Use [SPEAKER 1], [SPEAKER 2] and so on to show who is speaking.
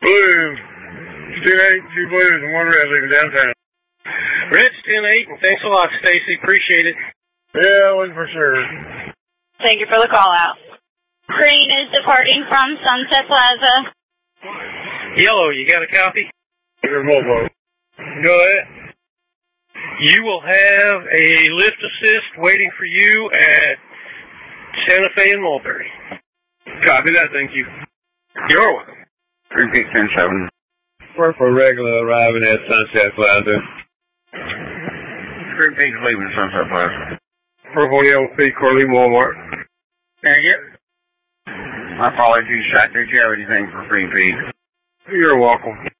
[SPEAKER 1] Blues. 10-8, 2 Blues, and 1 Red leaving downtown.
[SPEAKER 2] Reds 10-8, and thanks a lot, Stacy. Appreciate it.
[SPEAKER 1] Yeah, one for sure.
[SPEAKER 3] Thank you for the call out. Green is departing from Sunset Plaza.
[SPEAKER 2] Yellow, you got a copy?
[SPEAKER 1] Your Volvo. Go ahead.
[SPEAKER 2] You will have a lift assist waiting for you at Santa Fe and Mulberry.
[SPEAKER 1] Copy that, thank you.
[SPEAKER 2] You're welcome.
[SPEAKER 4] Green Peak 10-7.
[SPEAKER 1] We're for regular arriving at Sunset Plaza.
[SPEAKER 4] Green Peak's leaving Sunset Plaza.
[SPEAKER 1] Purple Yellow Peak, Corley, Walmart.
[SPEAKER 4] Thank you. My apologies, Shot. Did you have anything for Green Peak?
[SPEAKER 1] You're welcome.